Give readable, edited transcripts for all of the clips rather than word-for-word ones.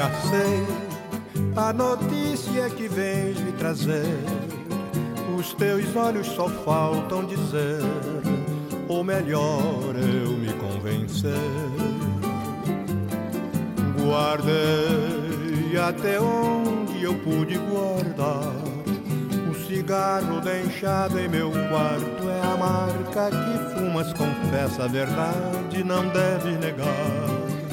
já sei a notícia que vens me trazer. Os teus olhos só faltam dizer, ou melhor eu me convencer. Guardei até onde eu pude guardar. O cigarro deixado em meu quarto é a marca que fumas, confessa a verdade, não deve negar.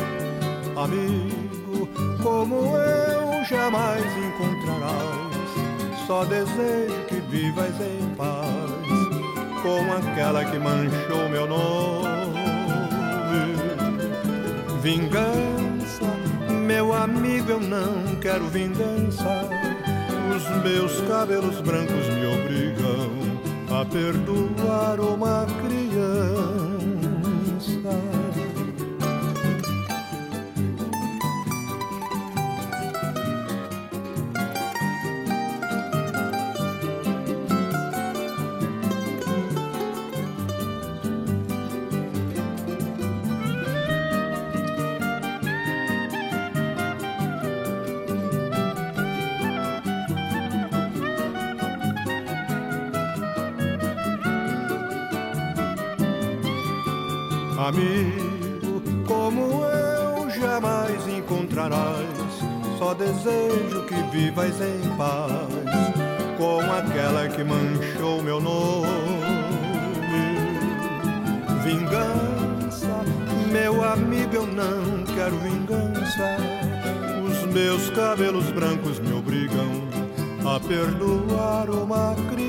Amigo, como eu jamais encontrarás. Só desejo que vivas em paz com aquela que manchou meu nome. Vingança, meu amigo, eu não quero vingança. Os meus cabelos brancos me obrigam a perdoar uma criança. Amigo, como eu jamais encontrarás. Só desejo que vivas em paz com aquela que manchou meu nome. Vingança, meu amigo, eu não quero vingança. Os meus cabelos brancos me obrigam a perdoar uma criança.